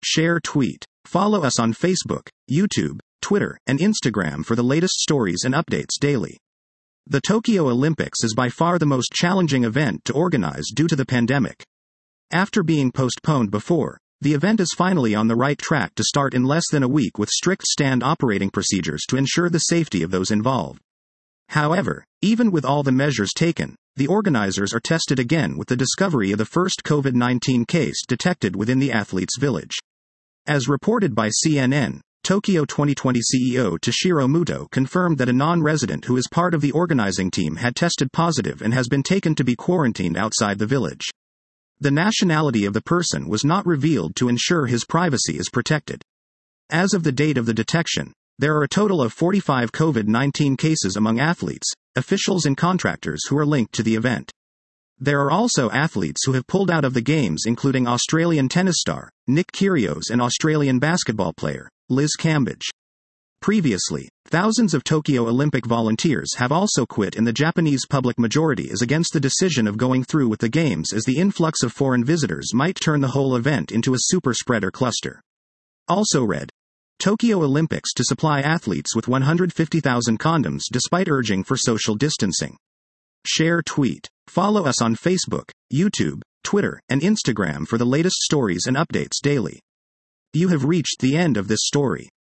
Share, tweet. Follow us on Facebook, YouTube, Twitter, and Instagram for the latest stories and updates daily. The Tokyo Olympics is by far the most challenging event to organize due to the pandemic. After being postponed before, the event is finally on the right track to start in less than a week with strict stand operating procedures to ensure the safety of those involved. However, even with all the measures taken, the organizers are tested again with the discovery of the first COVID-19 case detected within the athletes' village. As reported by CNN, Tokyo 2020 CEO Toshiro Muto confirmed that a non-resident who is part of the organizing team had tested positive and has been taken to be quarantined outside the village. The nationality of the person was not revealed to ensure his privacy is protected. As of the date of the detection, there are a total of 45 COVID-19 cases among athletes, officials and contractors who are linked to the event. There are also athletes who have pulled out of the games, including Australian tennis star Nick Kyrgios and Australian basketball player Liz Cambage. Previously, thousands of Tokyo Olympic volunteers have also quit, and the Japanese public majority is against the decision of going through with the games, as the influx of foreign visitors might turn the whole event into a super spreader cluster. Also read, Tokyo Olympics to supply athletes with 150,000 condoms despite urging for social distancing. Share, tweet. Follow us on Facebook, YouTube, Twitter, and Instagram for the latest stories and updates daily. You have reached the end of this story.